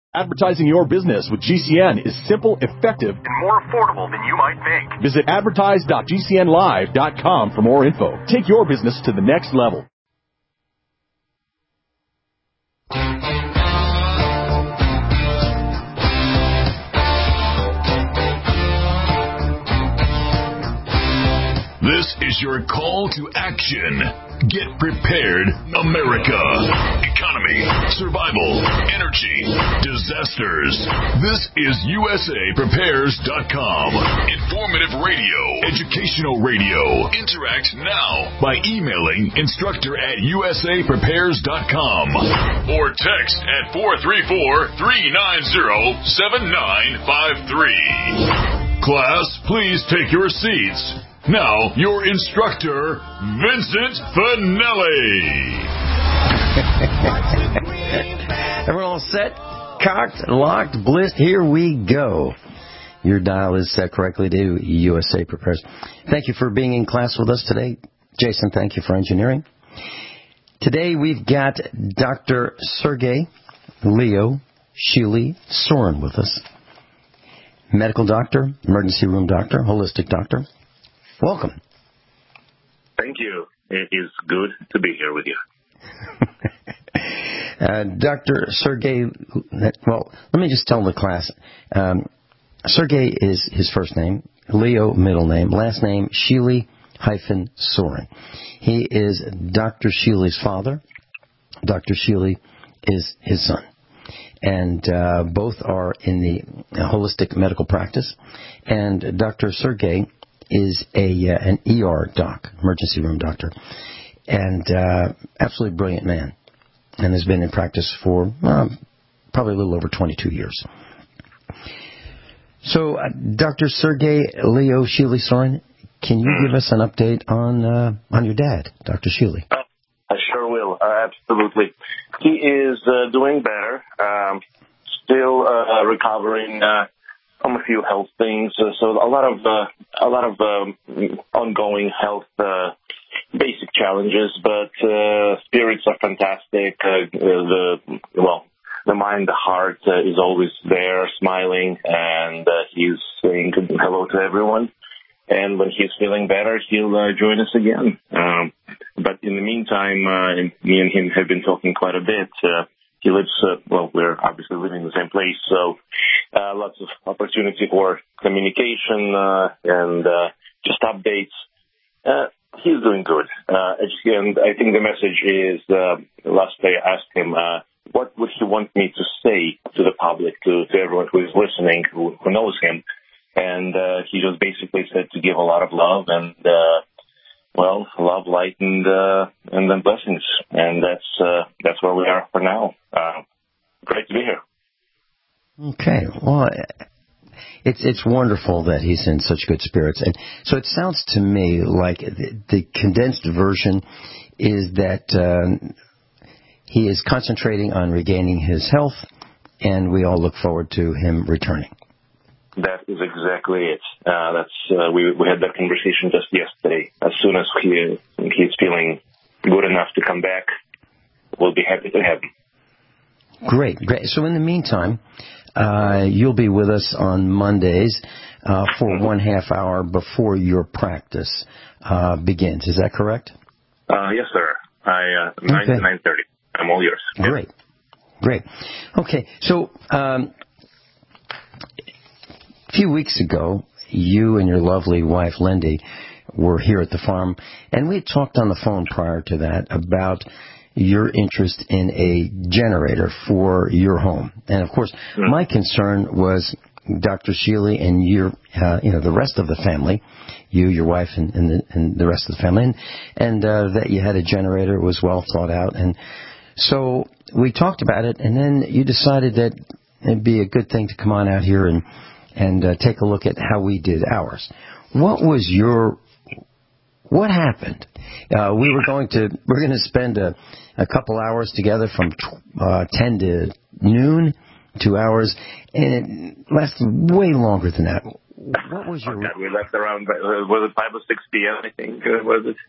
Advertising your business with GCN is simple, effective, and more affordable than you might think. Visit advertise.gcnlive.com for more info. Take your business to the next level. This is your call to action. Get prepared, America. Economy, survival, energy, disasters. This is USAPrepares.com. Informative radio, educational radio. Interact now by emailing instructor@USAPrepares.com or text at 434-390-7953. Class, please take your seats. Now, your instructor, Vincent Finelli. Everyone all set? Cocked, locked, blissed? Here we go. Your dial is set correctly to USA Prepares. Thank you for being in class with us today. Jason, thank you for engineering. Today we've got Dr. Sergey Leo Sheely Soren with us. Medical doctor, emergency room doctor, holistic doctor. Welcome. Thank you. It is good to be here with you. Dr. Sergey, well, let me just tell the class. Sergey is his first name, Leo middle name, last name Sheely-Soren. He is Dr. Sheely's father. Dr. Sheely is his son. And both are in the holistic medical practice. And Dr. Sergey is an ER doc, emergency room doctor, and absolutely brilliant man, and has been in practice for probably a little over 22 years. So, Dr. Sergey Leo Sheely Soren, can you give us an update on your dad, Dr. Sheely? I sure will. Absolutely. He is doing better. Still recovering from a few health things. So a lot of ongoing health basic challenges, but spirits are fantastic. The mind, the heart is always there, smiling, and he's saying hello to everyone. And when he's feeling better, he'll join us again. But in the meantime, me and him have been talking quite a bit. He lives, we're obviously living in the same place, so lots of opportunity for communication and just updates. He's doing good. And I think the message is, last day I asked him, what would he want me to say to the public, to everyone who is listening, who knows him? And he just basically said to give a lot of love and, love, light, and then blessings. And that's where we are for now. Great to be here. Okay. Well, it's wonderful that he's in such good spirits. And so it sounds to me like the condensed version is that he is concentrating on regaining his health, and we all look forward to him returning. That is exactly it. We had that conversation just yesterday. As soon as he's feeling good enough to come back, we'll be happy to have him. Great. So in the meantime, you'll be with us on Mondays for 1/2 hour before your practice begins. Is that correct? Yes, sir. 9 to 9:30. I'm all yours. Great. Okay. So a few weeks ago, you and your lovely wife, Lindy, were here at the farm, and we talked on the phone prior to that about your interest in a generator for your home. And, of course, my concern was Dr. Sheely and the rest of the family, you, your wife, and the rest of the family, and that you had a generator. It was well thought out. And so we talked about it, and then you decided that it'd be a good thing to come on out here and take a look at how we did ours. What happened? We're going to spend a couple hours together from 10 to noon, 2 hours, and it lasted way longer than that. What was your... Okay, we left around, was it 5 or 6 p.m., I think, was it?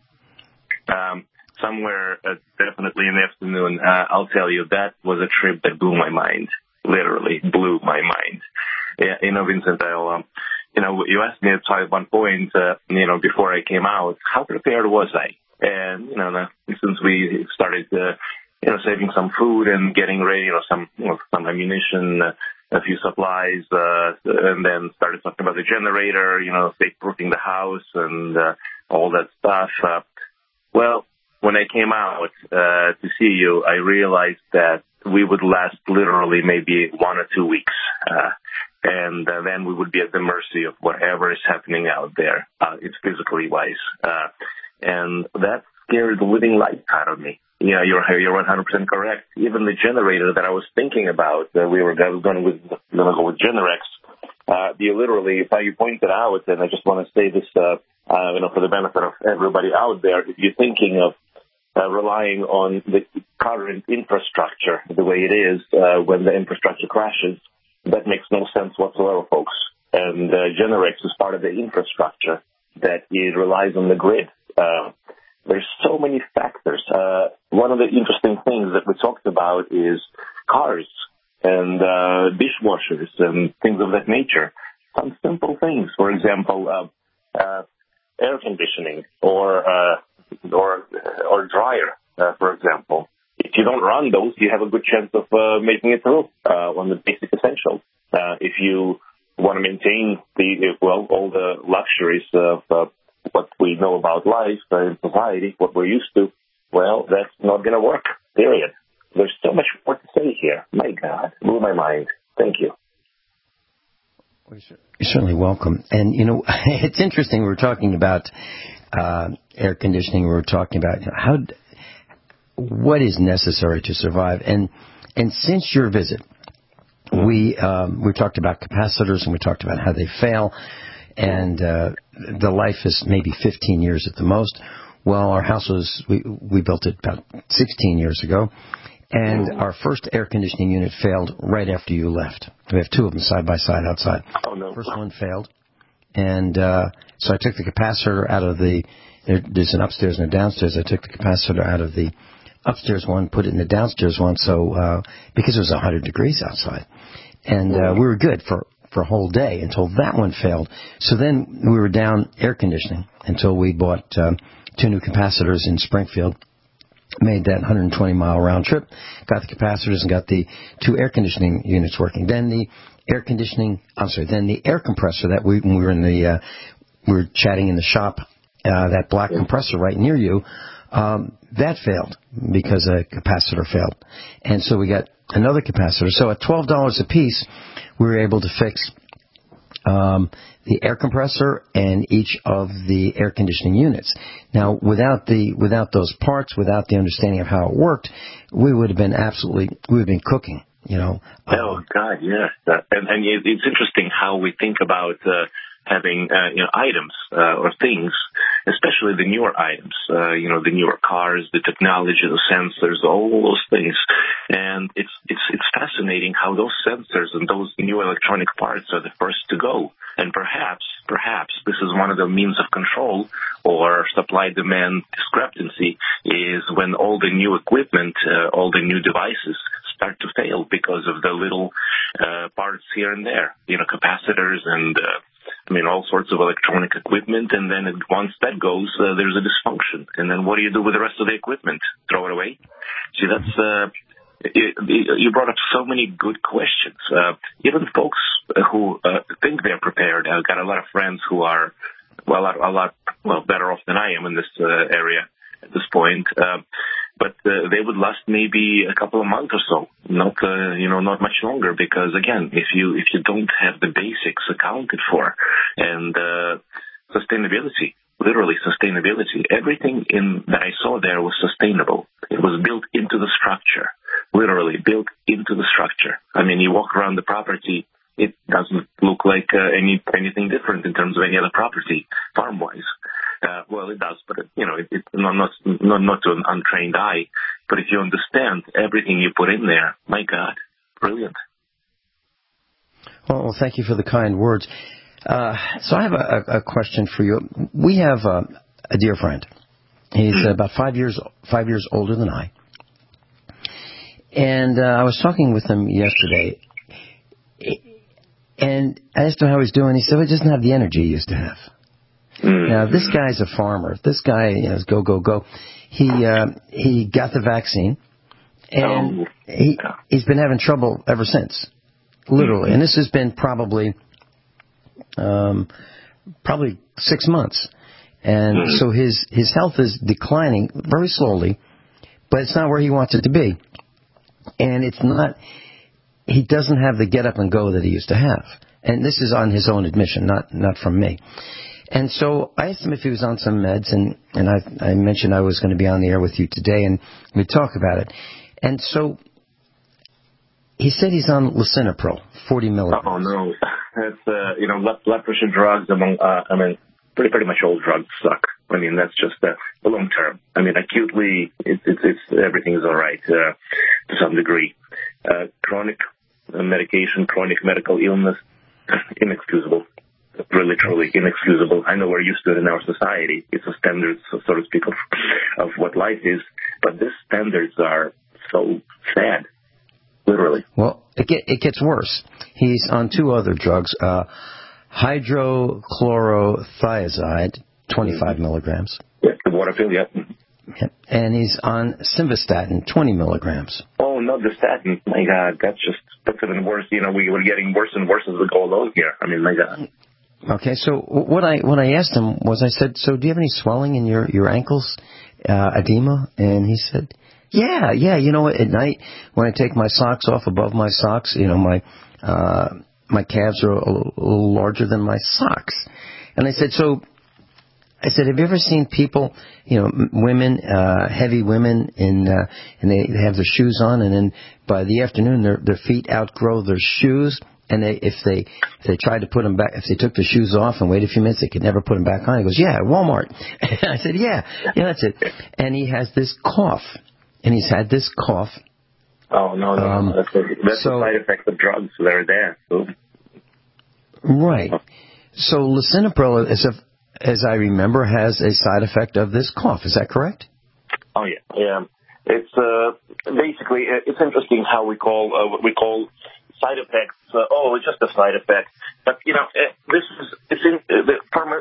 Somewhere, definitely in the afternoon. I'll tell you, that was a trip that blew my mind. literally blew my mind. Yeah, Vincent, you asked me at one point, before I came out, how prepared was I? And, since we started, saving some food and getting ready, some ammunition, a few supplies, and then started talking about the generator, safe-proofing the house and all that stuff. Well, when I came out to see you, I realized that we would last literally maybe 1 or 2 weeks. And then we would be at the mercy of whatever is happening out there. It's physically wise. And that scared the living life out of me. Yeah, you're 100% correct. Even the generator that I was thinking about, I was going to go with Generex. You pointed out, and I just want to say this, for the benefit of everybody out there, if you're thinking of relying on the current infrastructure the way it is, when the infrastructure crashes, that makes no sense whatsoever, folks. And Generex is part of the infrastructure that it relies on the grid. There's so many factors. One of the interesting things that we talked about is cars and dishwashers and things of that nature. Some simple things, for example, air conditioning or dryer, for example. If you don't run those, you have a good chance of making it through on the basic essentials. If you want to maintain all the luxuries of what we know about life in society, what we're used to, well, that's not going to work, period. There's so much more to say here. My God, blew my mind. Thank you. You're certainly welcome. And, it's interesting. We were talking about air conditioning. We were talking about what is necessary to survive. And since your visit, we talked about capacitors and we talked about how they fail. And the life is maybe 15 years at the most. Well, our house we built it about 16 years ago. And our first air conditioning unit failed right after you left. We have 2 of them side by side outside. Oh, no. First one failed. And so I took the capacitor out of there's an upstairs and a downstairs. I took the capacitor out of the upstairs one, put it in the downstairs one, so because it was 100 degrees outside. And we were good for a whole day until that one failed. So then we were down air conditioning until we bought 2 new capacitors in Springfield. Made that 120-mile round trip, got the capacitors and got the 2 air conditioning units working. Then the air compressor that when we were chatting in the shop, that black compressor right near you, that failed because a capacitor failed. And so we got another capacitor. So at $12 a piece, we were able to fix the air compressor and each of the air conditioning units. Now, without those parts, without the understanding of how it worked, we would have been cooking, Oh God, yes. And it's interesting how we think about having items or things, especially the newer items, the newer cars, the technology, the sensors, all those things. And it's fascinating how those sensors and those new electronic parts are the first to go. And perhaps this is one of the means of control or supply-demand discrepancy is when all the new equipment, all the new devices start to fail because of the little parts here and there, capacitors and all sorts of electronic equipment. And then once that goes, there's a dysfunction. And then what do you do with the rest of the equipment? Throw it away? See, that's you brought up so many good questions. Even folks who think they're prepared. I've got a lot of friends who are a lot better off than I am in this area at this point. But they would last maybe a couple of months or so, not much longer. Because again, if you don't have the basics accounted for and sustainability. Literally sustainability. Everything that I saw there was sustainable. It was built into the structure. Literally built into the structure. You walk around the property, it doesn't look like anything different in terms of any other property, farm-wise. Well, it does, but it's not to an untrained eye. But if you understand everything you put in there, my God, brilliant. Well, thank you for the kind words. So I have a question for you. We have a dear friend. He's about 5 years older than I. And I was talking with him yesterday, And I asked him how he's doing. He said, well, he doesn't have the energy he used to have. Now, this guy's a farmer. This guy is go, go, go. He got the vaccine, and he's been having trouble ever since, literally. And this has been probably 6 months. And so his health is declining very slowly, but it's not where he wants it to be. And it's not, he doesn't have the get up and go that he used to have. And this is on his own admission, not from me. And so I asked him if he was on some meds, and I mentioned I was going to be on the air with you today, and we'd talk about it. And so he said he's on lisinopril, 40 milligrams. Oh, no. That's, blood pressure drugs, pretty much all drugs suck. I mean, that's just the long term. I mean, acutely, it's everything is all right to some degree. Chronic medication, chronic medical illness, inexcusable. Really, truly inexcusable. I know we're used to it in our society. It's a standard, so to speak, of what life is. But these standards are so sad, literally. Well, it gets worse. He's on two other drugs, hydrochlorothiazide, 25 milligrams. Yeah, the water pill, yeah. And he's on simvastatin, 20 milligrams. Oh, not the statin. My God, that's even worse. We're getting worse and worse as we go along here. I mean, my God. Okay, so what I asked him was, I said, so do you have any swelling in your ankles, edema? And he said, yeah, at night when I take my socks off above my socks, my calves are a little larger than my socks. And I said, have you ever seen people, women, heavy women, and they have their shoes on, and then by the afternoon their feet outgrow their shoes, and if they tried to put them back, if they took the shoes off and waited a few minutes, they could never put them back on. He goes, yeah, at Walmart. And I said, yeah, that's it. And he has this cough, and he's had this cough. Oh, no. That's the side effect of drugs that are there. So. Right. So lisinopril, as I remember, has a side effect of this cough. Is that correct? Oh, yeah. It's basically, it's interesting how we call what we call side effects. It's just a side effect. But, it's in the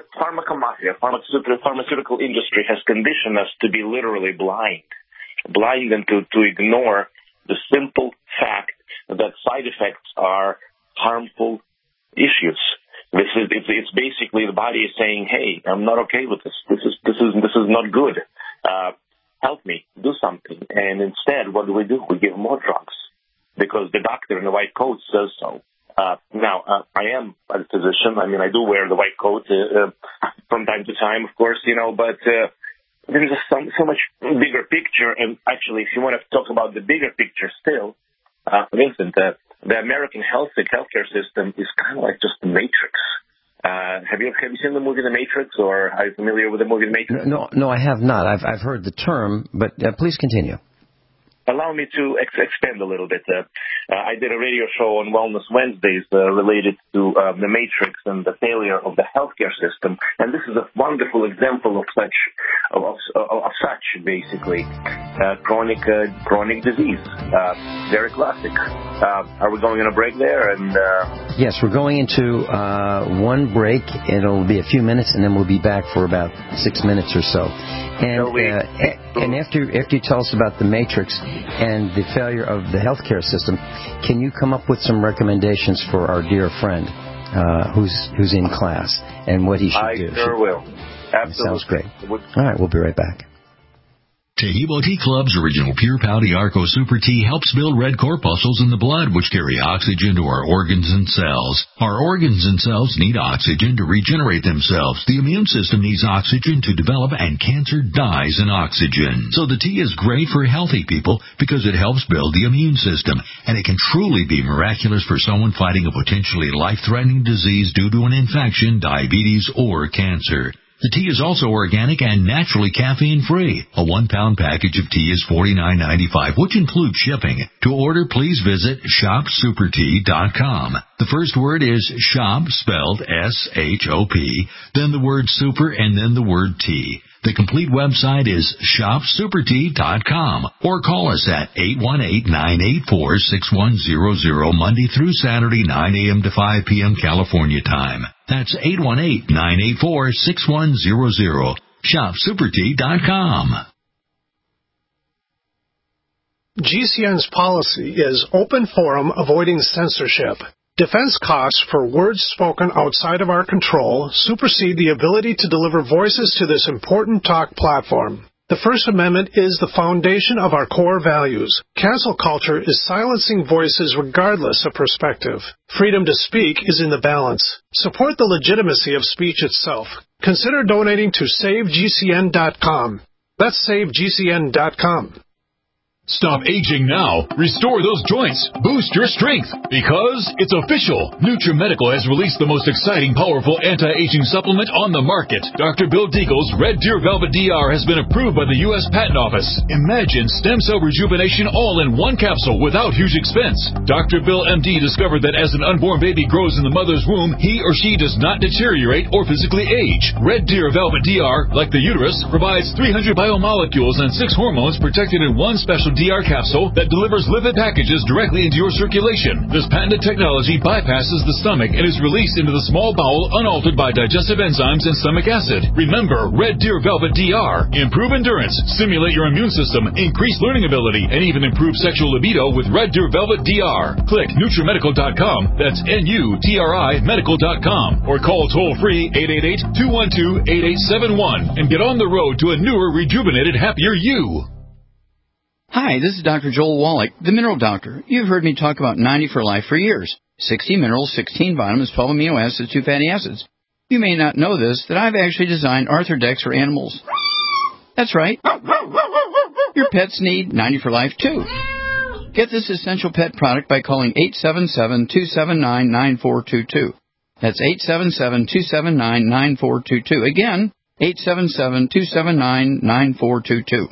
pharmaceutical industry has conditioned us to be literally blind and to ignore the simple fact that side effects are harmful issues. It's basically the body is saying, hey, I'm not okay with this. This is not good. Help me, do something. And instead, what do? We give more drugs because the doctor in the white coat says so. Now, I am a physician. I mean, I do wear the white coat from time to time, of course, but there's so much bigger picture. And actually, if you want to talk about the bigger picture still, Vincent, the American healthcare system is kind of like just the Matrix. Have you seen the movie The Matrix, or are you familiar with the movie The Matrix? No, I have not. I've heard the term, but please continue. Allow me to expand a little bit. I did a radio show on Wellness Wednesdays related to the Matrix and the failure of the healthcare system, and this is a wonderful example of such basically chronic disease. Very classic. Are we going on a break there? And yes, we're going into one break. It'll be a few minutes, and then we'll be back for about 6 minutes or so. And after you tell us about the Matrix and the failure of the healthcare system, can you come up with some recommendations for our dear friend who's in class and what he should do? I sure will. Absolutely. Sounds great. All right, we'll be right back. Tahibo Tea Club's original Pure Pouty Arco Super Tea helps build red corpuscles in the blood, which carry oxygen to our organs and cells. Our organs and cells need oxygen to regenerate themselves. The immune system needs oxygen to develop, and cancer dies in oxygen. So the tea is great for healthy people because it helps build the immune system, and it can truly be miraculous for someone fighting a potentially life-threatening disease due to an infection, diabetes, or cancer. The tea is also organic and naturally caffeine-free. A 1-pound package of tea is $49.95, which includes shipping. To order, please visit shopsupertea.com. The first word is shop, spelled S-H-O-P, then the word super, and then the word tea. The complete website is shopsupertea.com or call us at 818-984-6100 Monday through Saturday, 9 a.m. to 5 p.m. California time. That's 818-984-6100. shopsupertea.com. GCN's policy is open forum, avoiding censorship. Defense costs for words spoken outside of our control supersede the ability to deliver voices to this important talk platform. The First Amendment is the foundation of our core values. Cancel culture is silencing voices regardless of perspective. Freedom to speak is in the balance. Support the legitimacy of speech itself. Consider donating to SaveGCN.com. That's SaveGCN.com. Stop aging now. Restore those joints. Boost your strength. Because it's official. NutriMedical has released the most exciting, powerful anti-aging supplement on the market. Dr. Bill Deagle's Red Deer Velvet DR has been approved by the U.S. Patent Office. Imagine stem cell rejuvenation all in one capsule without huge expense. Dr. Bill MD discovered that as an unborn baby grows in the mother's womb, he or she does not deteriorate or physically age. Red Deer Velvet DR, like the uterus, provides 300 biomolecules and 6 hormones protected in one special DR capsule that delivers lipid packages directly into your circulation. This patented technology bypasses the stomach and is released into the small bowel unaltered by digestive enzymes and stomach acid. Remember, Red Deer Velvet DR. Improve endurance, stimulate your immune system, increase learning ability, and even improve sexual libido with Red Deer Velvet DR. Click NutriMedical.com, that's NUTRI Medical.com, or call toll-free 888-212-8871 and get on the road to a newer, rejuvenated, happier you. Hi, this is Dr. Joel Wallach, the Mineral Doctor. You've heard me talk about 90 for Life for years. 60 minerals, 16 vitamins, 12 amino acids, 2 fatty acids. You may not know this, that I've actually designed Arthrodex for animals. That's right. Your pets need 90 for Life, too. Get this essential pet product by calling 877-279-9422. That's 877-279-9422. Again, 877-279-9422.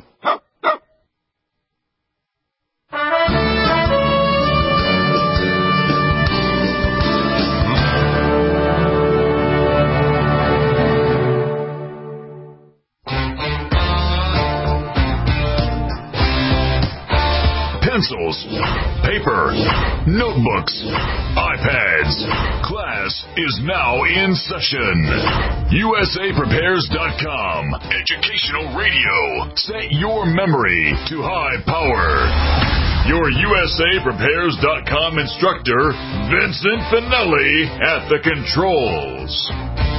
Pencils, paper, notebooks, iPads. Class is now in session. USAPrepares.com. Educational radio. Set your memory to high power. Your USAPrepares.com instructor, Vincent Finelli, at the controls.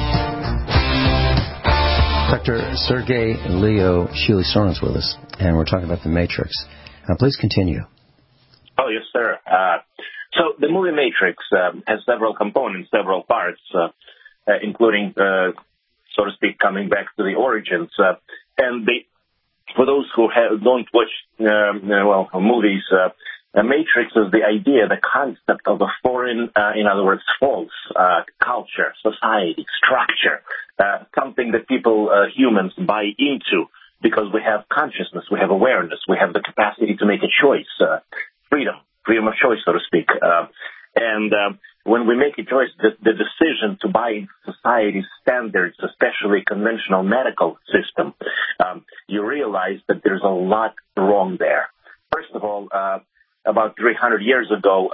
Dr. Sergey Leo Shili-Soren's with us, and we're talking about the Matrix. Please continue. Oh, yes, sir. So the movie Matrix has several components, several parts, including, so to speak, coming back to the origins. And for those who don't watch, movies, Matrix is the idea, the concept of a foreign, in other words, false culture, society, structure, something that people, humans, buy into. Because we have consciousness, we have awareness, we have the capacity to make a choice, freedom of choice, so to speak. And when we make a choice, the decision to buy into society's standards, especially conventional medical system, you realize that there's a lot wrong there. First of all, about 300 years ago,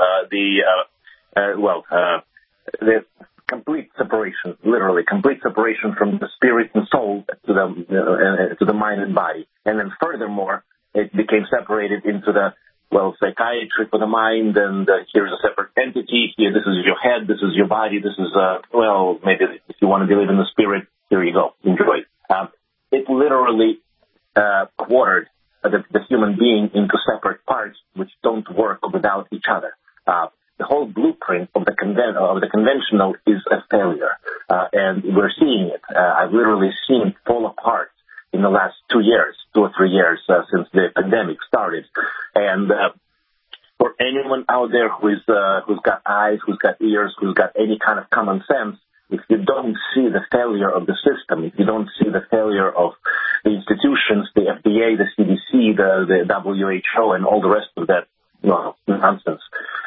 the complete separation, literally complete separation from the spirit and soul to the mind and body. And then furthermore, it became separated into the, psychiatry for the mind, and here's a separate entity. Here, this is your head, this is your body, this is, maybe if you want to believe in the spirit, here you go, enjoy. It literally quartered the human being into separate parts which don't work without each other. The whole blueprint of the conventional is a failure, and we're seeing it. I've literally seen it fall apart in the last 2 or 3 years since the pandemic started. And for anyone out there who's got eyes, who's got ears, who's got any kind of common sense, if you don't see the failure of the system, if you don't see the failure of the institutions, the FDA, the CDC, the WHO, and all the rest of that nonsense.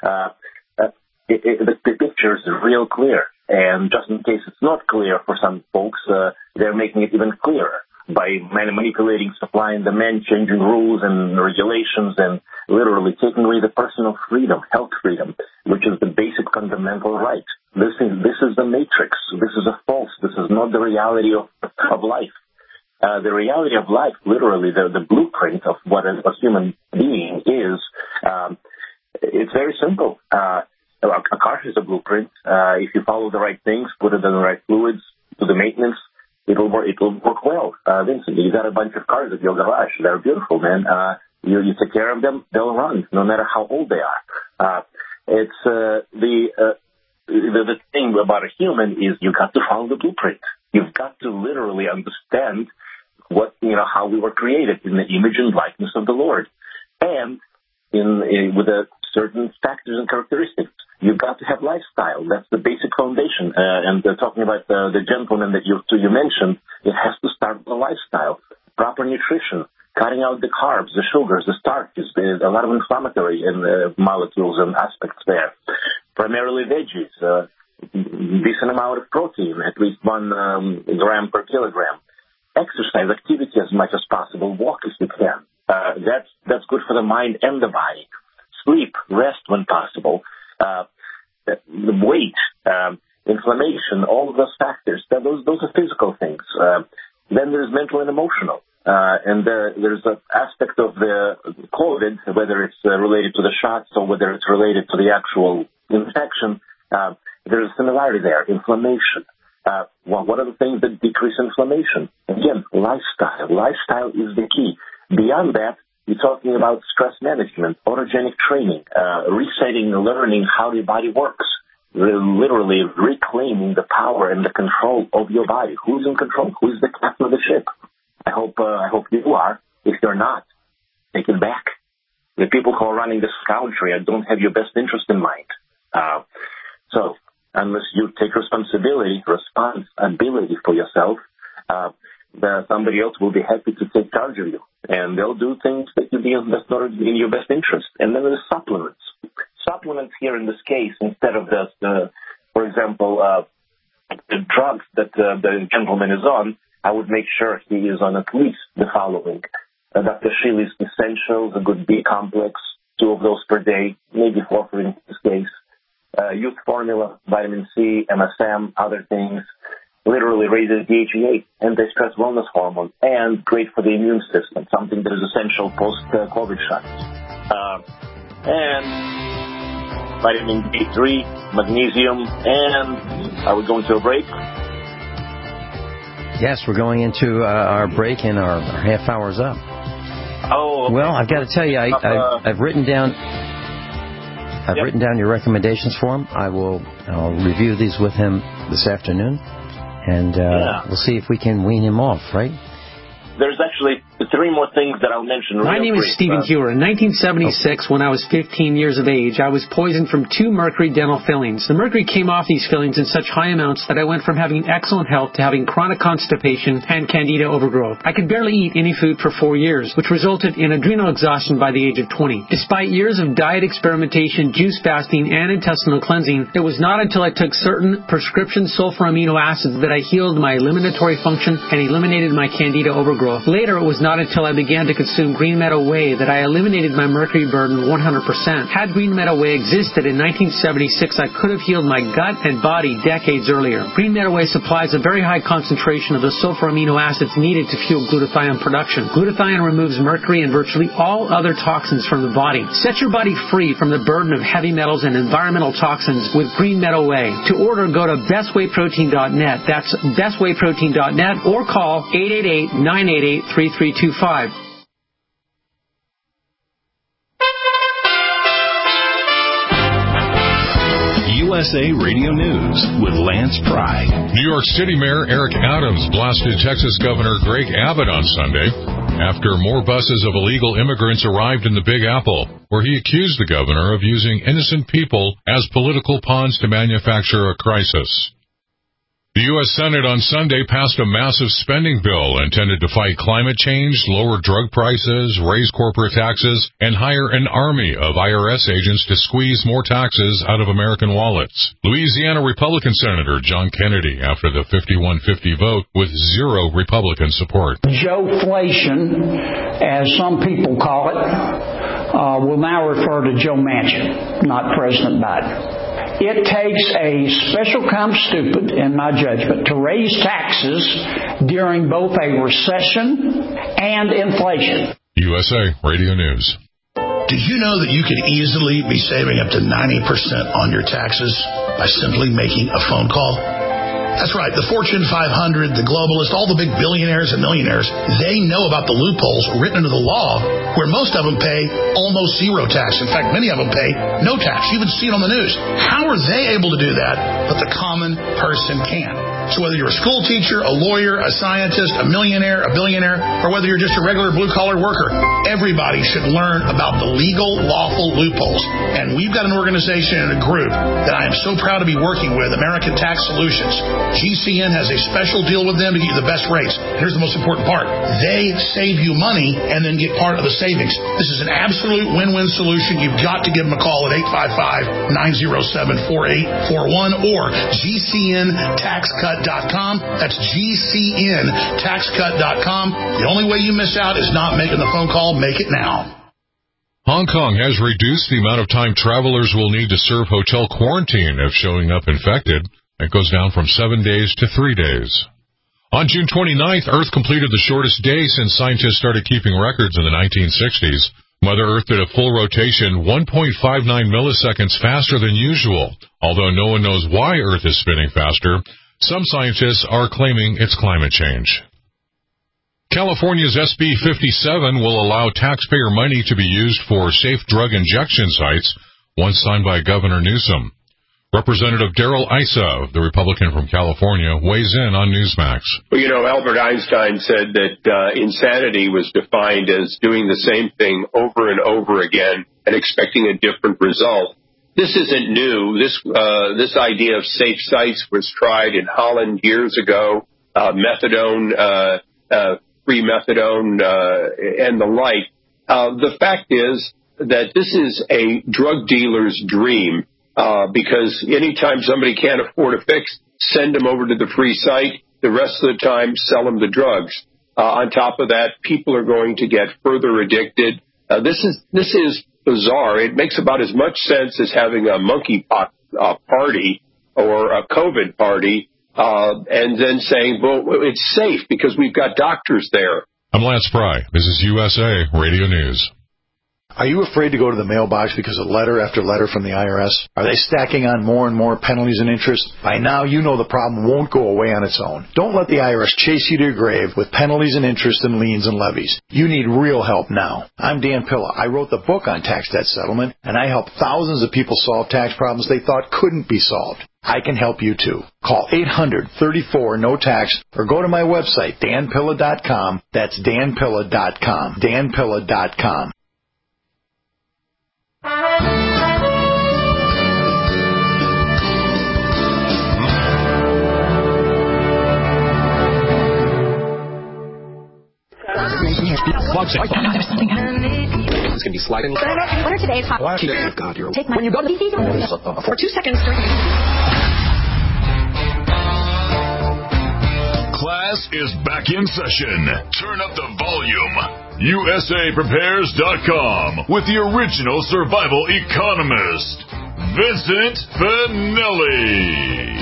The picture is real clear, and just in case it's not clear for some folks, they're making it even clearer. by manipulating supply and demand, changing rules and regulations, and literally taking away the personal freedom, health freedom, which is the basic fundamental right. This is the matrix. This is a false. This is not the reality of life. The reality of life, literally, the blueprint of what a human being is, it's very simple. A car has a blueprint. If you follow the right things, put it in the right fluids, do the maintenance, it'll work well. Vincent, you got a bunch of cars at your garage. They're beautiful, man. You take care of them, they'll run, no matter how old they are. The thing about a human is you got to follow the blueprint. You've got to literally understand how we were created in the image and likeness of the Lord, and with certain factors and characteristics. You've got to have lifestyle. That's the basic foundation. And talking about the gentleman that you mentioned, it has to start with a lifestyle, proper nutrition, cutting out the carbs, the sugars, the starches. There's a lot of inflammatory molecules and aspects there. Primarily veggies, decent amount of protein, at least 1 gram per kilogram. Exercise, activity as much as possible. Walk if you can. That's good for the mind and the body. Sleep, rest when possible. The weight, inflammation, all of those factors. Those are physical things. Then there's mental and emotional. And there's an aspect of the COVID, whether it's related to the shots or whether it's related to the actual infection. There's a similarity there. Inflammation. What are the things that decrease inflammation? Again, lifestyle. Lifestyle is the key. Beyond that, you're talking about stress management, autogenic training, resetting, learning how your body works, literally reclaiming the power and the control of your body. Who's in control? Who's the captain of the ship? I hope you are. If you're not, take it back. The people who are running this country don't have your best interest in mind. So unless you take responsibility for yourself, somebody else will be happy to take charge of you. And they'll do things that will be in your best interest. And then there's supplements. Supplements here in this case, instead of for example, the drugs that the gentleman is on, I would make sure he is on at least the following. Dr. Shealy's Essentials, a good B complex, 2 of those per day, maybe 4 in this case. Youth Formula, vitamin C, MSM, other things. Literally raises DHEA, anti-stress wellness hormone, and great for the immune system, something that is essential post-COVID shots. And vitamin D3, magnesium, and are we going to a break? Yes, we're going into our break, and our half hour's up. Oh, okay. Well, I've got to tell you, I've written down your recommendations for him. I'll review these with him this afternoon. And we'll see if we can wean him off, right? There's actually 3 more things that I'll mention. My name is Stephen Hewer. In 1976, when I was 15 years of age, I was poisoned from 2 mercury dental fillings. The mercury came off these fillings in such high amounts that I went from having excellent health to having chronic constipation and candida overgrowth. I could barely eat any food for 4 years, which resulted in adrenal exhaustion by the age of 20. Despite years of diet experimentation, juice fasting, and intestinal cleansing, it was not until I took certain prescription sulfur amino acids that I healed my eliminatory function and eliminated my candida overgrowth. Later, it was not until I began to consume Green Meadow Whey that I eliminated my mercury burden 100%. Had Green Meadow Whey existed in 1976, I could have healed my gut and body decades earlier. Green Meadow Whey supplies a very high concentration of the sulfur amino acids needed to fuel glutathione production. Glutathione removes mercury and virtually all other toxins from the body. Set your body free from the burden of heavy metals and environmental toxins with Green Meadow Whey. To order, go to bestwayprotein.net. That's bestwayprotein.net, or call 888-988-3325. USA Radio News with Lance Pry. New York City Mayor Eric Adams blasted Texas Governor Greg Abbott on Sunday after more buses of illegal immigrants arrived in the Big Apple, where he accused the governor of using innocent people as political pawns to manufacture a crisis. The U.S. Senate on Sunday passed a massive spending bill intended to fight climate change, lower drug prices, raise corporate taxes, and hire an army of IRS agents to squeeze more taxes out of American wallets. Louisiana Republican Senator John Kennedy after the 51-50 vote with zero Republican support. Joe-flation, as some people call it, will now refer to Joe Manchin, not President Biden. It takes a special kind of stupid, in my judgment, to raise taxes during both a recession and inflation. USA Radio News. Do you know that you could easily be saving up to 90% on your taxes by simply making a phone call? That's right. The Fortune 500, the globalists, all the big billionaires and millionaires, they know about the loopholes written into the law where most of them pay almost zero tax. In fact, many of them pay no tax. You even see it on the news. How are they able to do that, but the common person can? So whether you're a school teacher, a lawyer, a scientist, a millionaire, a billionaire, or whether you're just a regular blue-collar worker, everybody should learn about the legal, lawful loopholes. And we've got an organization and a group that I am so proud to be working with, American Tax Solutions. GCN has a special deal with them to get you the best rates. Here's the most important part. They save you money and then get part of the savings. This is an absolute win-win solution. You've got to give them a call at 855-907-4841 or GCNTaxCut.com. That's GCNTaxCut.com. The only way you miss out is not making the phone call. Make it now. Hong Kong has reduced the amount of time travelers will need to serve hotel quarantine if showing up infected. It goes down from 7 days to 3 days. On June 29th, Earth completed the shortest day since scientists started keeping records in the 1960s. Mother Earth did a full rotation 1.59 milliseconds faster than usual. Although no one knows why Earth is spinning faster, some scientists are claiming it's climate change. California's SB 57 will allow taxpayer money to be used for safe drug injection sites, once signed by Governor Newsom. Representative Darrell Issa, the Republican from California, weighs in on Newsmax. Well, you know, Albert Einstein said that insanity was defined as doing the same thing over and over again and expecting a different result. This isn't new. This idea of safe sites was tried in Holland years ago. Methadone, free methadone, and the like. The fact is that this is a drug dealer's dream. Because anytime somebody can't afford a fix, send them over to the free site. The rest of the time, sell them the drugs. On top of that, people are going to get further addicted. This is bizarre. It makes about as much sense as having a monkeypox party or a COVID party, and then saying, well, it's safe because we've got doctors there. I'm Lance Fry. This is USA Radio News. Are you afraid to go to the mailbox because of letter after letter from the IRS? Are they stacking on more and more penalties and interest? By now, you know the problem won't go away on its own. Don't let the IRS chase you to your grave with penalties and interest and liens and levies. You need real help now. I'm Dan Pilla. I wrote the book on tax debt settlement, and I helped thousands of people solve tax problems they thought couldn't be solved. I can help you too. Call 800-34-NO-TAX or go to my website, danpilla.com. That's danpilla.com. danpilla.com. It's going to be sliding. What are today's hot? God, you're take my when you go to these for 2 seconds. Class is back in session. Turn up the volume. USAPrepares.com with the original survival economist, Vincent Finelli.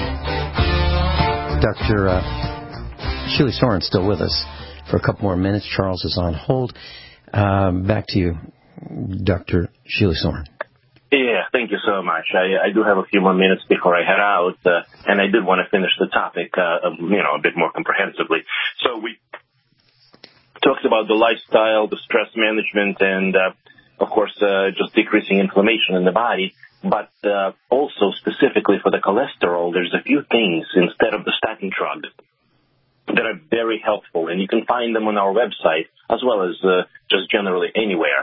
Dr. Sheila Soren's still with us for a couple more minutes. Charles is on hold. Back to you, Dr. Sheila Soren. Yeah, thank you so much. I do have a few more minutes before I head out, and I did want to finish the topic, a bit more comprehensively. So we talked about the lifestyle, the stress management, and, of course, just decreasing inflammation in the body. But also specifically for the cholesterol, there's a few things instead of the statin drugs that are very helpful, and you can find them on our website as well as just generally anywhere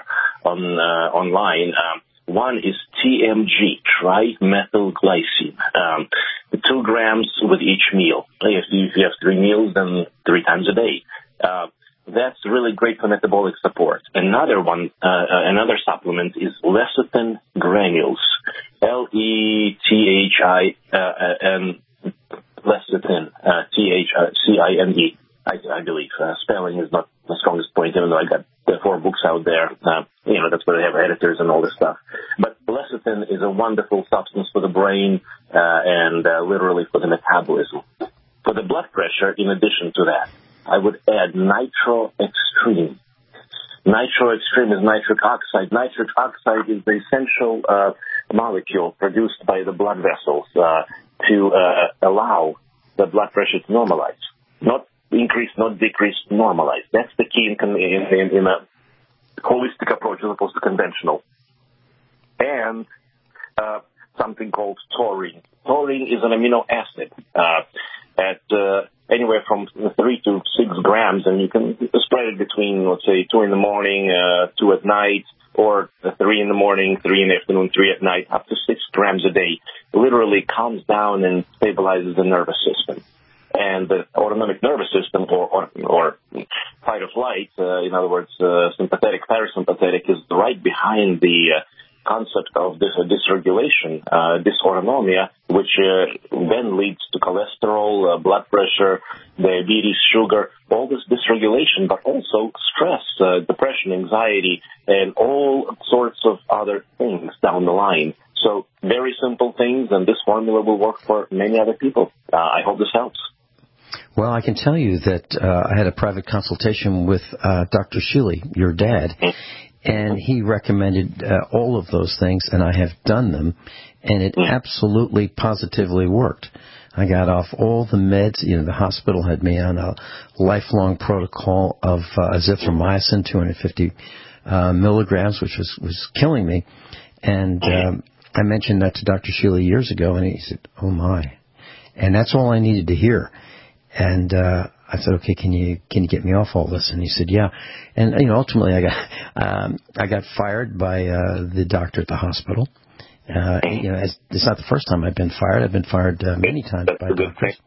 online. One is TMG, trimethylglycine. The 2 grams with each meal. If you have 3 meals, then 3 times a day. That's really great for metabolic support. Another one, another supplement is lecithin granules. L-E-T-H-I-N, lecithin, T-H-C-I-N-E, I believe. Spelling is not the strongest point, even though I got the 4 books out there. That's where they have editors and all this stuff. But lecithin is a wonderful substance for the brain and literally for the metabolism. For the blood pressure, in addition to that, I would add Nitro Extreme. Nitro Extreme is nitric oxide. Nitric oxide is the essential molecule produced by the blood vessels to allow the blood pressure to normalize. Not increase, not decrease, normalize. That's the key in a holistic approach as opposed to conventional. And something called taurine. Taurine is an amino acid at anywhere from 3 to 6 grams, and you can spread it between, let's say, 2 in the morning, 2 at night, or 3 in the morning, 3 in the afternoon, 3 at night, up to 6 grams a day. It literally calms down and stabilizes the nervous system. And the autonomic nervous system, or fight or flight, in other words, sympathetic, parasympathetic, is right behind the concept of this dysregulation, dysautonomia, which then leads to cholesterol, blood pressure, diabetes, sugar, all this dysregulation, but also stress, depression, anxiety, and all sorts of other things down the line. So very simple things, and this formula will work for many other people. I hope this helps. Well, I can tell you that I had a private consultation with Dr. Sheely, your dad, and he recommended all of those things, and I have done them, and it absolutely, positively worked. I got off all the meds. The hospital had me on a lifelong protocol of azithromycin, 250 milligrams, which was killing me. And I mentioned that to Dr. Sheely years ago, and he said, "Oh, my." And that's all I needed to hear. And I said, "Okay, can you get me off all this?" And he said, "Yeah." And ultimately, I got fired by the doctor at the hospital. It's not the first time I've been fired. I've been fired many times by doctors.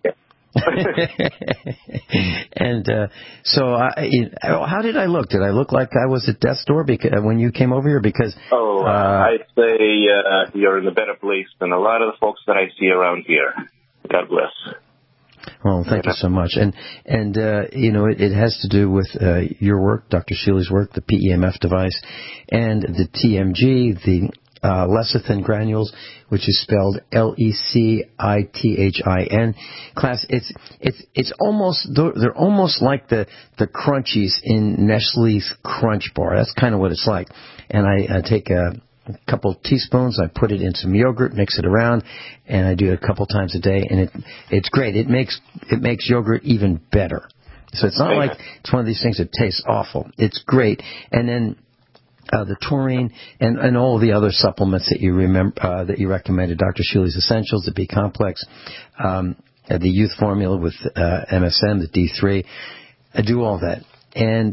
And so, how did I look? Did I look like I was at death's door when you came over here? Because I'd say you're in a better place than a lot of the folks that I see around here. God bless. Well, thank you so much. And it has to do with your work, Dr. Sheely's work, the PEMF device, and the TMG, the lecithin granules, which is spelled Lecithin. Class, it's almost, they're almost like the crunchies in Nestle's Crunch Bar. That's kind of what it's like. And I take a couple teaspoons, I put it in some yogurt, mix it around, and I do it a couple times a day, and it's great. It makes yogurt even better. So it's not like it's one of these things that tastes awful. It's great. And then the taurine and all the other supplements that you recommended, Dr. Sheely's Essentials, the B Complex, the Youth Formula with MSM, the D3. I do all that. And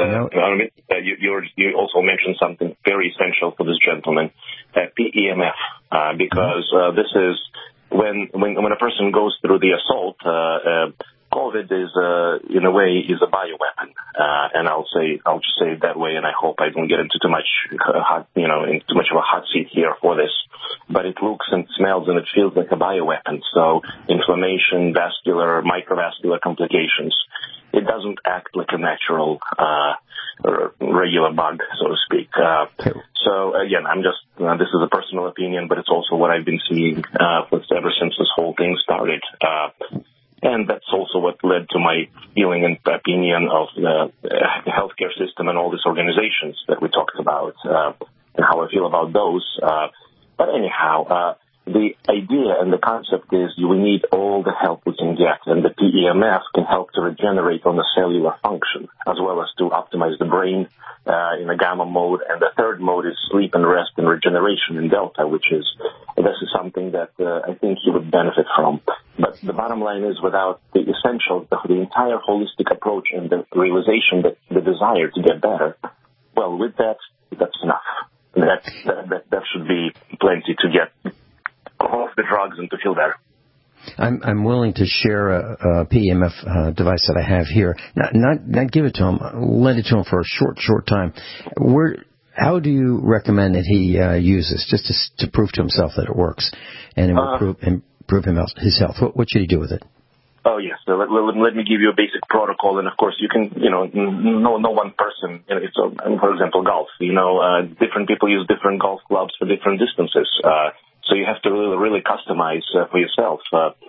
you also mentioned something very essential for this gentleman, PEMF, because this is when a person goes through the assault. COVID is, in a way, is a bioweapon, and I'll just say it that way, and I hope I don't get into too much of a hot seat here for this. But it looks and smells and it feels like a bioweapon. So inflammation, vascular, microvascular complications. It doesn't act like a natural, regular bug, so to speak. So again, this is a personal opinion, but it's also what I've been seeing ever since this whole thing started. And that's also what led to my feeling and opinion of the healthcare system and all these organizations that we talked about, and how I feel about those. But anyhow, the idea and the concept is we need all the help we can get, and the PEMF can help to regenerate on the cellular function, as well as to optimize the brain in a gamma mode. And the third mode is sleep and rest and regeneration in delta, this is something that I think he would benefit from. But the bottom line is, without the essentials, the entire holistic approach and the realization that the desire to get better, well, with that's enough. That should be plenty to get off the drugs and to feel better. I'm willing to share a PEMF device that I have here. Not give it to him. Lend it to him for a short time. How do you recommend that he use this, just to prove to himself that it works, and it will improve his health? What should he do with it? Oh, yes. So let me give you a basic protocol, and of course you can, no one person. It's for example, golf. Different people use different golf clubs for different distances. So you have to really customize for yourself.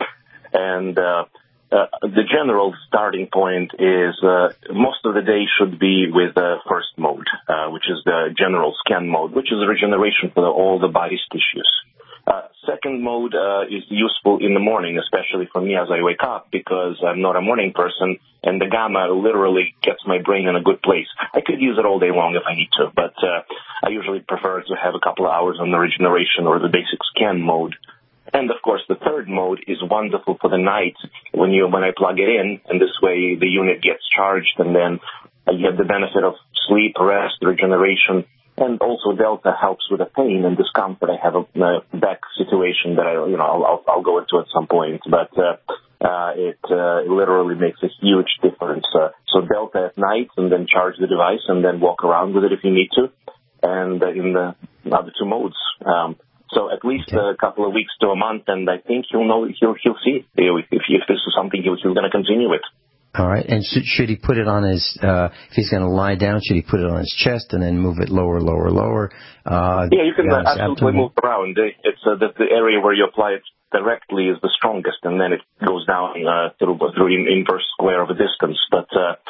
The general starting point is most of the day should be with first mode, which is the general scan mode, which is regeneration for all the body's tissues. Second mode is useful in the morning, especially for me as I wake up, because I'm not a morning person, and the gamma literally gets my brain in a good place. I could use it all day long if I need to, but I usually prefer to have a couple of hours on the regeneration or the basic scan mode. And, of course, the third mode is wonderful for the night when I plug it in, and this way the unit gets charged, and then I get the benefit of sleep, rest, regeneration. And also Delta helps with the pain and discomfort. I have a back situation that I'll go into at some point, but it literally makes a huge difference. So Delta at night, and then charge the device, and then walk around with it if you need to, and in the other two modes. So at least a couple of weeks to a month, and I think he'll see if this is something he's going to continue with. All right. And should he put it on his, if he's going to lie down, should he put it on his chest and then move it lower? Yeah, you can absolutely move around. It's the area where you apply it directly is the strongest, and then it goes down through inverse square of a distance. But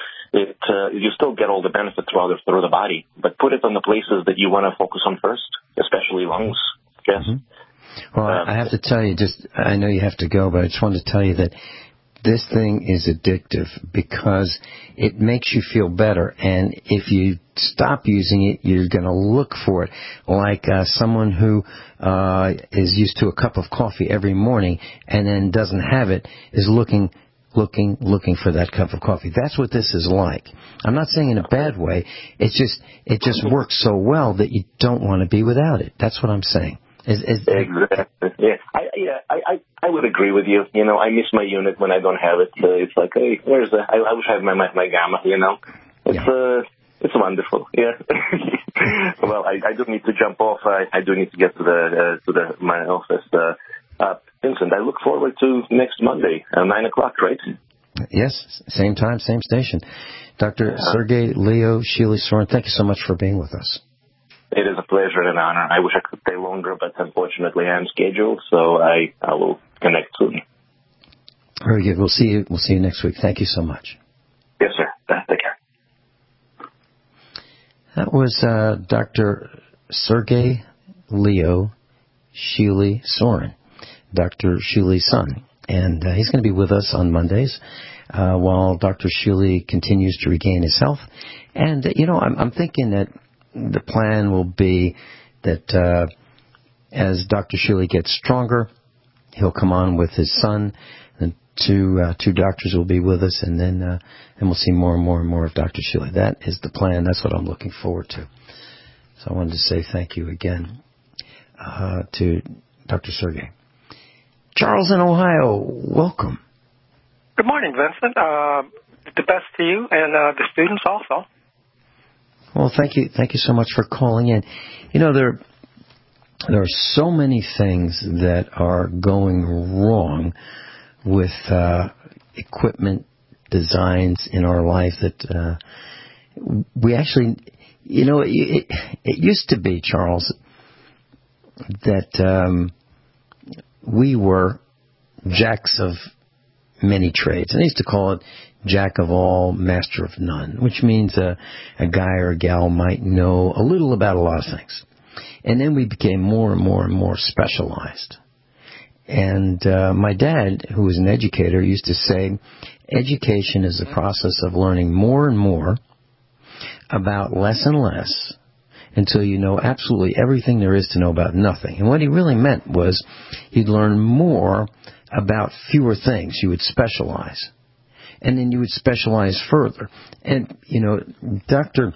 you still get all the benefits through the body. But put it on the places that you want to focus on first, especially lungs, chest. Mm-hmm. Well, I have to tell you, I know you have to go, but I just wanted to tell you that this thing is addictive because it makes you feel better. And if you stop using it, you're going to look for it. Like someone who is used to a cup of coffee every morning and then doesn't have it is looking for that cup of coffee. That's what this is like. I'm not saying in a bad way. It just works so well that you don't want to be without it. That's what I'm saying. Exactly. Yeah. I would agree with you. I miss my unit when I don't have it. It's like, hey, where's I wish I had my gamma. It's wonderful. Yeah. Well, I do need to jump off. I do need to get to my office. Vincent, I look forward to next Monday, 9:00, right? Yes, same time, same station. Dr. Sergey Leo Sheely Soren, thank you so much for being with us. It is a pleasure and an honor. I wish I could stay longer, but unfortunately I am scheduled, so I will connect soon. Very good. We'll see you next week. Thank you so much. Yes, sir. Take care. That was Dr. Sergey Leo Sheely Soren, Dr. Sheely's son. And he's going to be with us on Mondays while Dr. Sheely continues to regain his health. And, I'm thinking that the plan will be that as Dr. Sheely gets stronger, he'll come on with his son, and two doctors will be with us, and then we'll see more and more of Dr. Sheely. That is the plan. That's what I'm looking forward to. So I wanted to say thank you again to Dr. Sergey. Charles in Ohio, welcome. Good morning, Vincent. The best to you and the students also. Well, thank you so much for calling in. There are so many things that are going wrong with equipment designs in our life that we actually, it used to be, Charles, that we were jacks of many trades. And they used to call it jack of all, master of none, which means a guy or a gal might know a little about a lot of things. And then we became more and more specialized. And my dad, who was an educator, used to say, education is the process of learning more and more about less and less until you know absolutely everything there is to know about nothing. And what he really meant was you'd learn more about fewer things. You would specialize. And then you would specialize further. And, Dr.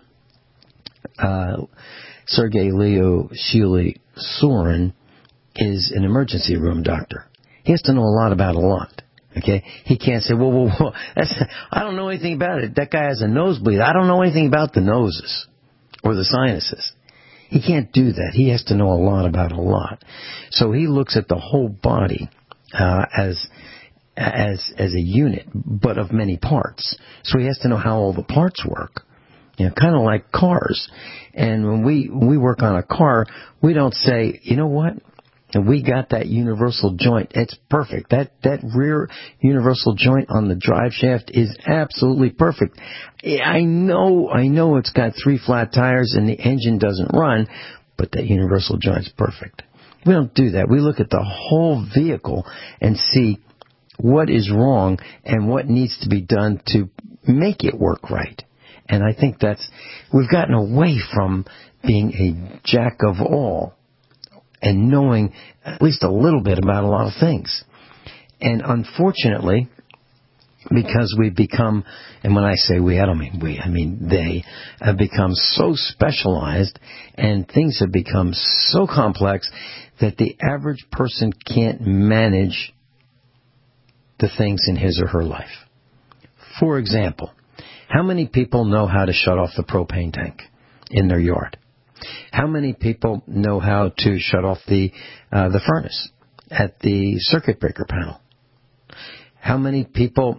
Sergey Leo Sheely Soren is an emergency room doctor. He has to know a lot about a lot. Okay? He can't say, well, I don't know anything about it. That guy has a nosebleed. I don't know anything about the noses or the sinuses. He can't do that. He has to know a lot about a lot. So he looks at the whole body as a unit, but of many parts. So he has to know how all the parts work. Kind of like cars. And when we work on a car, we don't say, you know what? We got that universal joint. It's perfect. That rear universal joint on the drive shaft is absolutely perfect. I know it's got 3 flat tires and the engine doesn't run, but that universal joint's perfect. We don't do that. We look at the whole vehicle and see what is wrong and what needs to be done to make it work right. And I think we've gotten away from being a jack of all and knowing at least a little bit about a lot of things. And unfortunately, because we've become, and when I say we, I don't mean we, I mean they, have become so specialized and things have become so complex that the average person can't manage the things in his or her life. For example, how many people know how to shut off the propane tank in their yard? How many people know how to shut off the furnace at the circuit breaker panel? How many people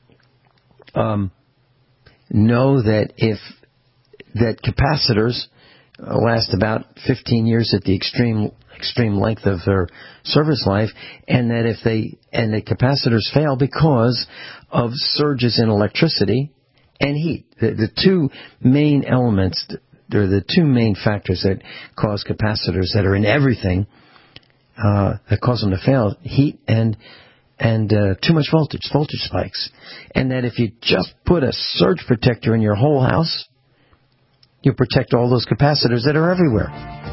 know that capacitors last about 15 years at the extreme length of their service life, and that if the capacitors fail because of surges in electricity and heat, the two main elements, they're the two main factors that cause capacitors that are in everything, that cause them to fail, heat and too much voltage spikes. And that if you just put a surge protector in your whole house, you protect all those capacitors that are everywhere.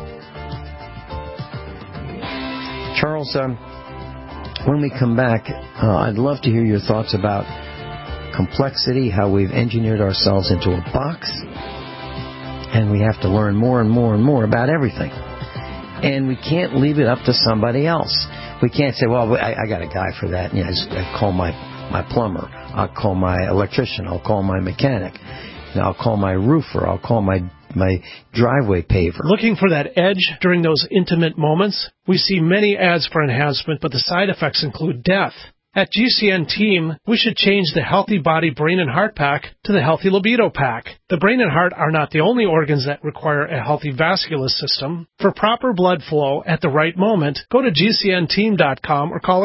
Charles, when we come back, I'd love to hear your thoughts about complexity, how we've engineered ourselves into a box, and we have to learn more and more and more about everything. And we can't leave it up to somebody else. We can't say, well, I got a guy for that. I call my plumber. I'll call my electrician. I'll call my mechanic. I'll call my roofer. I'll call my driveway paver. Looking for that edge during those intimate moments? We see many ads for enhancement, but the side effects include death. At GCN Team, we should change the Healthy Body, Brain, and Heart Pack to the Healthy Libido Pack. The brain and heart are not the only organs that require a healthy vascular system. For proper blood flow at the right moment, go to GCNteam.com or call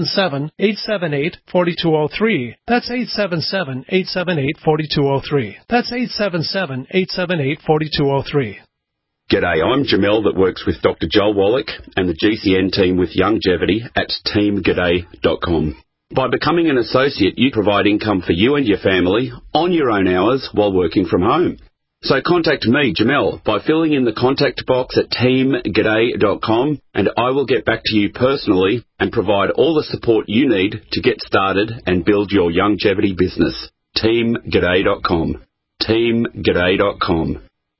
877-878-4203. That's 877-878-4203. That's 877-878-4203. G'day, I'm Jamel that works with Dr. Joel Wallach and the GCN team with Longevity at teamg'day.com. By becoming an associate, you provide income for you and your family on your own hours while working from home. So contact me, Jamel, by filling in the contact box at teamg'day.com, and I will get back to you personally and provide all the support you need to get started and build your longevity business. teamg'day.com. teamg'day.com.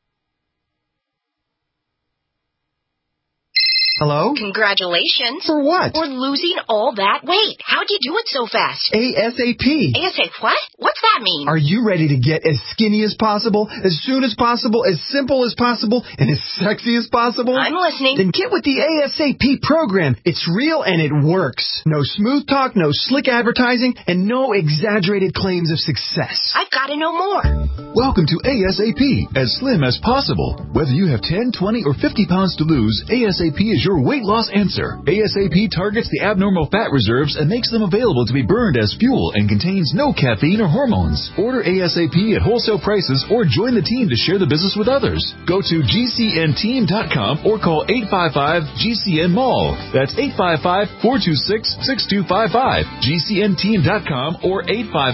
Hello? Congratulations. For what? For losing all that weight. How'd you do it so fast? ASAP. ASAP what? What's that mean? Are you ready to get as skinny as possible, as soon as possible, as simple as possible, and as sexy as possible? I'm listening. Then get with the ASAP program. It's real and it works. No smooth talk, no slick advertising, and no exaggerated claims of success. I've got to know more. Welcome to ASAP, as slim as possible. Whether you have 10, 20, or 50 pounds to lose, ASAP is your weight loss answer. ASAP targets the abnormal fat reserves and makes them available to be burned as fuel and contains no caffeine or hormones. Order ASAP at wholesale prices or join the team to share the business with others. Go to GCNteam.com or call 855-GCN-MALL. That's 855-426-6255. GCNteam.com or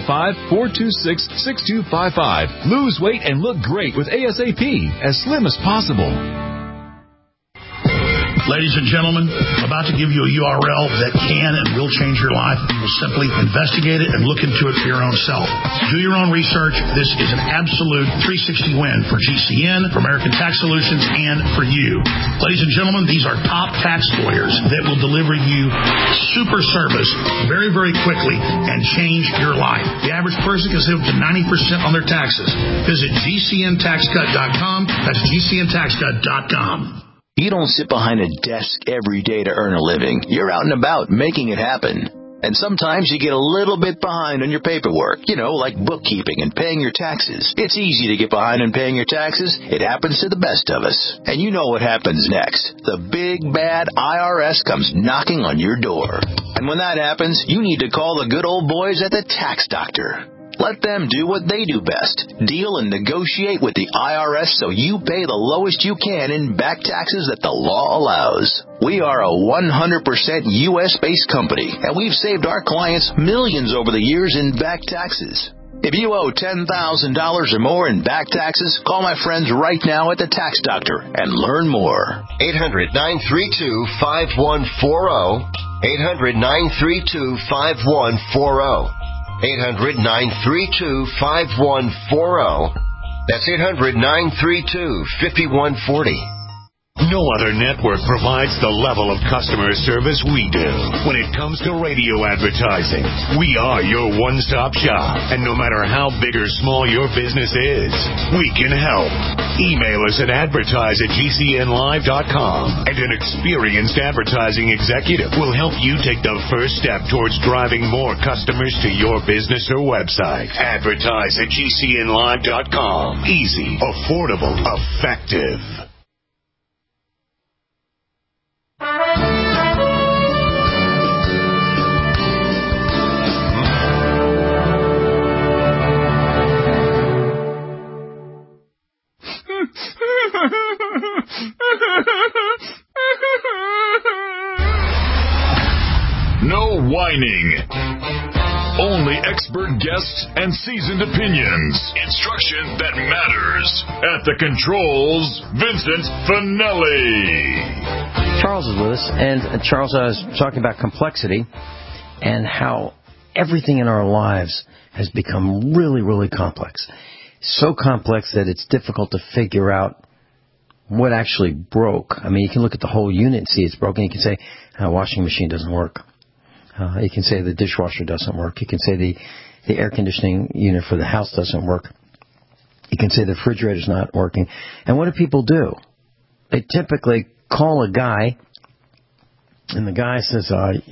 855-426-6255. Lose weight and look great with ASAP, as slim as possible. Ladies and gentlemen, I'm about to give you a URL that can and will change your life. You will simply investigate it and look into it for your own self. Do your own research. This is an absolute 360 win for GCN, for American Tax Solutions, and for you. Ladies and gentlemen, these are top tax lawyers that will deliver you super service very, very quickly and change your life. The average person can save up to 90% on their taxes. Visit GCNTaxCut.com. That's GCNTaxCut.com. You don't sit behind a desk every day to earn a living. You're out and about making it happen. And sometimes you get a little bit behind on your paperwork, like bookkeeping and paying your taxes. It's easy to get behind on paying your taxes. It happens to the best of us. And you know what happens next. The big, bad IRS comes knocking on your door. And when that happens, you need to call the good old boys at the Tax Doctor. Let them do what they do best. Deal and negotiate with the IRS so you pay the lowest you can in back taxes that the law allows. We are a 100% U.S.-based company, and we've saved our clients millions over the years in back taxes. If you owe $10,000 or more in back taxes, call my friends right now at the Tax Doctor and learn more. 800-932-5140. 800-932-5140. 800-932-5140. That's 800-932-5140. No other network provides the level of customer service we do. When it comes to radio advertising, we are your one-stop shop. And no matter how big or small your business is, we can help. Email us at advertise@gcnlive.com, and an experienced advertising executive will help you take the first step towards driving more customers to your business or website. Advertise@gcnlive.com. Easy, affordable, effective. No whining. Only expert guests and seasoned opinions. Instruction that matters. At the controls, Vincent Finelli. Charles is with us, and Charles, I was talking about complexity and how everything in our lives has become really, really complex. So complex that it's difficult to figure out what actually broke. I mean, you can look at the whole unit and see it's broken. You can say, washing machine doesn't work. You can say the dishwasher doesn't work. You can say the air conditioning unit for the house doesn't work. You can say the refrigerator's not working. And what do people do? They typically call a guy, and the guy says, and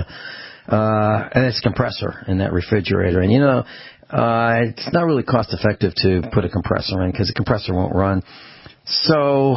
it's a compressor in that refrigerator. And, it's not really cost effective to put a compressor in because the compressor won't run. So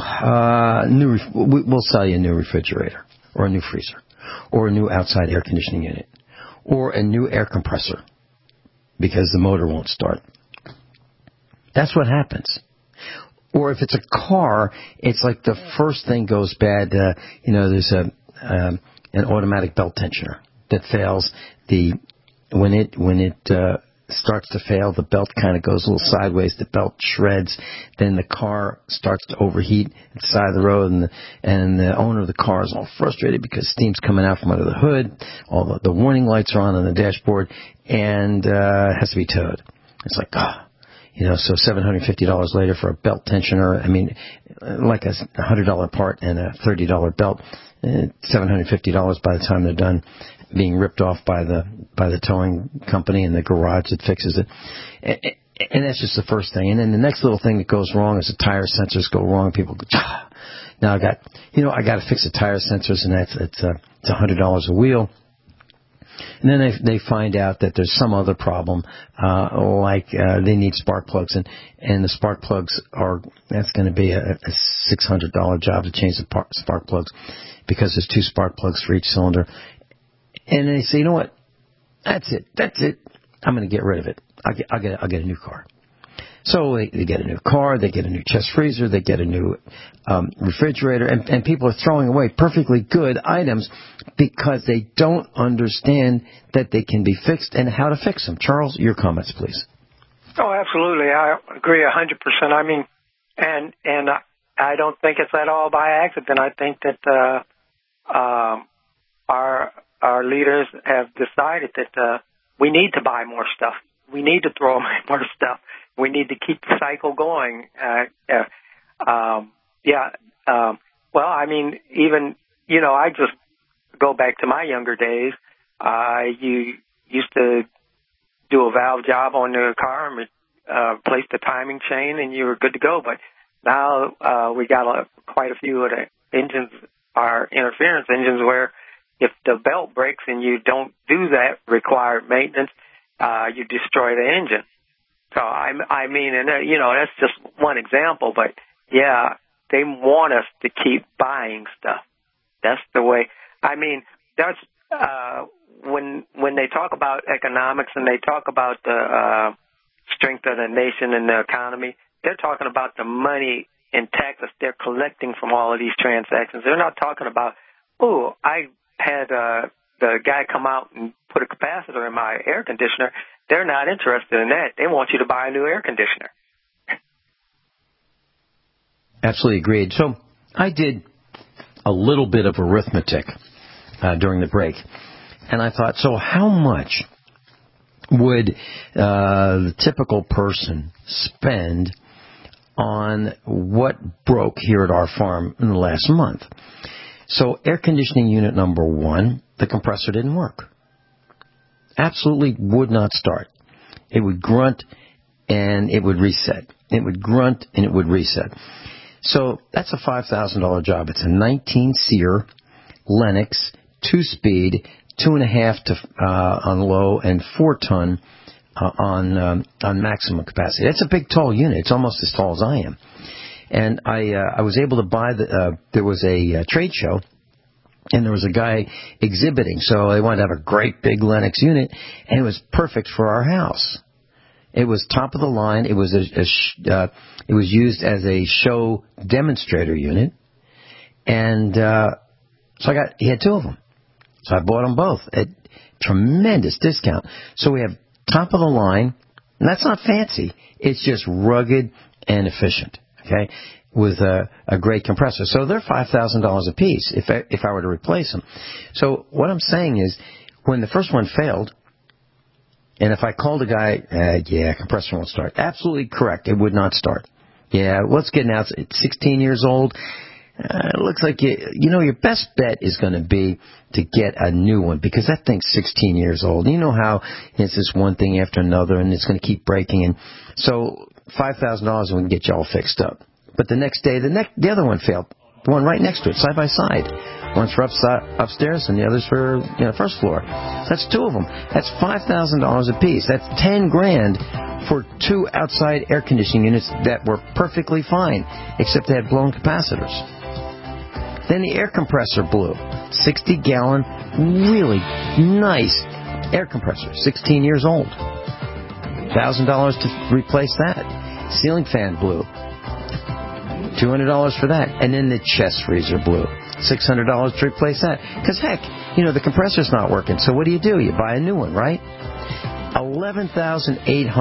we'll sell you a new refrigerator or a new freezer or a new outside air conditioning unit or a new air compressor because the motor won't start. That's what happens. Or if it's a car, it's like the first thing goes bad. There's an automatic belt tensioner that fails. When it starts to fail, the belt kind of goes a little sideways. The belt shreds. Then the car starts to overheat at the side of the road, and the owner of the car is all frustrated because steam's coming out from under the hood. All the warning lights are on the dashboard, and it has to be towed. It's like, so $750 later for a belt tensioner. I mean, like a $100 part and a $30 belt, $750 by the time they're done being ripped off by the towing company and the garage that fixes it. And that's just the first thing. And then the next little thing that goes wrong is the tire sensors go wrong. People go, now I got to fix the tire sensors, and it's $100 a wheel. And then they find out that there's some other problem, like they need spark plugs, and the spark plugs that's going to be a $600 job to change the spark plugs because there's 2 spark plugs for each cylinder. And they say, you know what? That's it. I'm going to get rid of it. I'll get a new car. So they get a new car, they get a new chest freezer, they get a new refrigerator, and people are throwing away perfectly good items because they don't understand that they can be fixed and how to fix them. Charles, your comments, please. Oh, absolutely. I agree 100%. I mean, and I don't think it's at all by accident. I think that our leaders have decided that we need to buy more stuff. We need to throw away more stuff. We need to keep the cycle going. Well, I mean, even, I just go back to my younger days. You used to do a valve job on the car and place the timing chain, and you were good to go. But now we got quite a few of the engines are interference engines where if the belt breaks and you don't do that required maintenance, you destroy the engine. So, I mean, and that's just one example, but yeah, they want us to keep buying stuff. That's the way. I mean, that's when they talk about economics and they talk about the strength of the nation and the economy, they're talking about the money in taxes they're collecting from all of these transactions. They're not talking about, I had the guy come out and put a capacitor in my air conditioner. They're not interested in that. They want you to buy a new air conditioner. Absolutely agreed. So I did a little bit of arithmetic during the break, and I thought, so how much would the typical person spend on what broke here at our farm in the last month? So air conditioning unit number 1, the compressor didn't work. Absolutely would not start. It would grunt and it would reset. It would grunt and it would reset. So that's a $5,000 job. It's a 19 SEER Lennox 2-speed, 2.5 on low and 4 ton on maximum capacity. That's a big, tall unit. It's almost as tall as I am. And I was able to buy there was a trade show, and there was a guy exhibiting. So they wanted to have a great big Lennox unit, and it was perfect for our house. It was top of the line. It was it was used as a show demonstrator unit, and so he had 2 of them. So I bought them both at tremendous discount. So we have top of the line, and that's not fancy. It's just rugged and efficient. Okay, with a great compressor. So they're $5,000 a piece if I were to replace them. So what I'm saying is, when the first one failed, and if I called a guy, compressor won't start. Absolutely correct. It would not start. Yeah, let's get out. It's 16 years old. It looks like your best bet is going to be to get a new one, because that thing's 16 years old. You know how it's just one thing after another, and it's going to keep breaking. And so $5,000 wouldn't get you all fixed up. But the next day, the other one failed. The one right next to it, side by side. One's for upstairs, and the other's for first floor. That's 2 of them. That's $5,000 a piece. That's $10,000 for 2 outside air conditioning units that were perfectly fine, except they had blown capacitors. Then the air compressor blew. 60-gallon, really nice air compressor, 16 years old. $1,000 to replace that. Ceiling fan blew. $200 for that. And then the chest freezer blew. $600 to replace that. Because, heck, the compressor's not working. So what do? You buy a new one, right? $11,800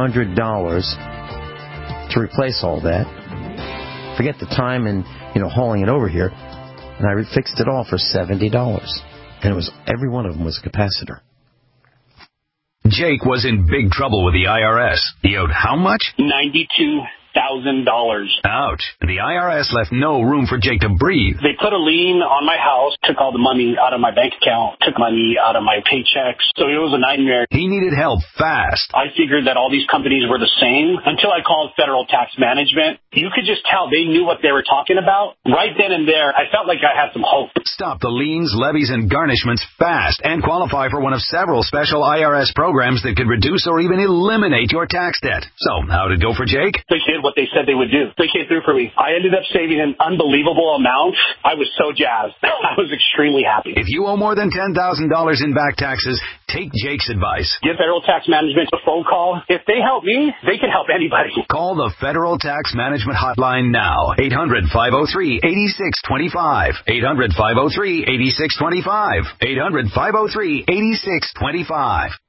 to replace all that. Forget the time and, hauling it over here. And I fixed it all for $70. And every one of them was a capacitor. Jake was in big trouble with the IRS. He owed how much? $92,000. Ouch. The IRS left no room for Jake to breathe. They put a lien on my house, took all the money out of my bank account, took money out of my paychecks. So it was a nightmare. He needed help fast. I figured that all these companies were the same until I called Federal Tax Management. You could just tell they knew what they were talking about. Right then and there, I felt like I had some hope. Stop the liens, levies, and garnishments fast and qualify for one of several special IRS programs that could reduce or even eliminate your tax debt. So, how'd it go for Jake? They did what they said they would do. They came through for me. I ended up saving an unbelievable amount. I was so jazzed. I was extremely happy. If you owe more than $10,000 in back taxes, take Jake's advice. Give Federal Tax Management a phone call. If they help me, they can help anybody. Call the Federal Tax Management Hotline now. 800-503-8625. 800-503-8625. 800-503-8625.